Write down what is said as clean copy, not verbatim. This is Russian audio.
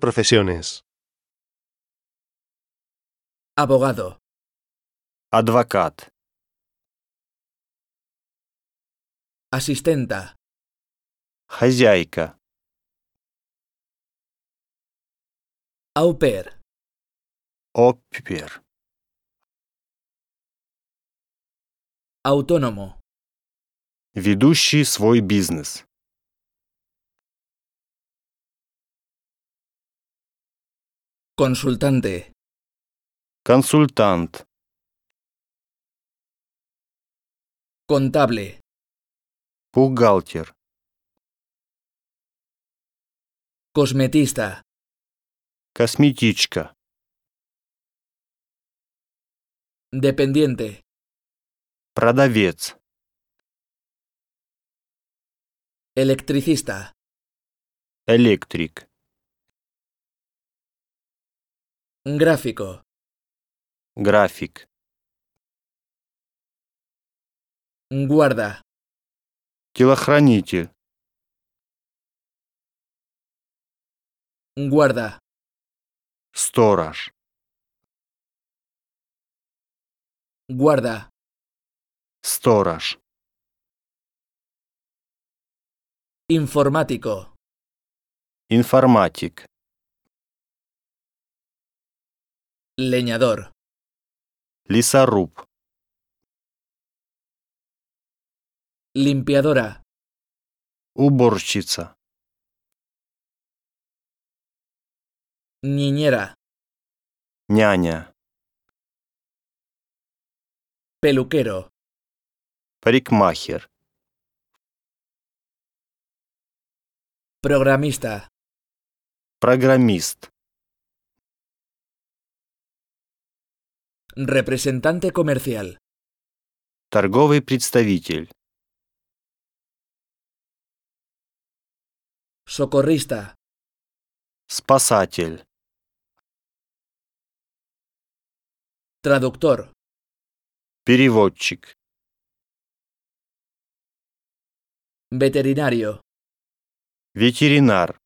profesiones. Abogado. Адвокат. Asistenta. Хозяйка. Au pair. Опер. Autónomo. Ведущий свой бизнес. Consultante. Консультант. Contable. Бухгалтер. Cosmetista. Косметичка. Dependiente. Продавец. Electricista. Электрик. Gráfico. График. Guarda. Телохранитель. Guarda. Сторож. Guarda. Сторож. Informático. Информатик. Leñador. Лесоруб. Limpiadora. Уборщица. Niñera. Няня. Peluquero. Парикмахер. Programista. Программист. Representante comercial. Торговый представитель. Socorrista. Спасатель. Traductor. Переводчик. Veterinario. Ветеринар.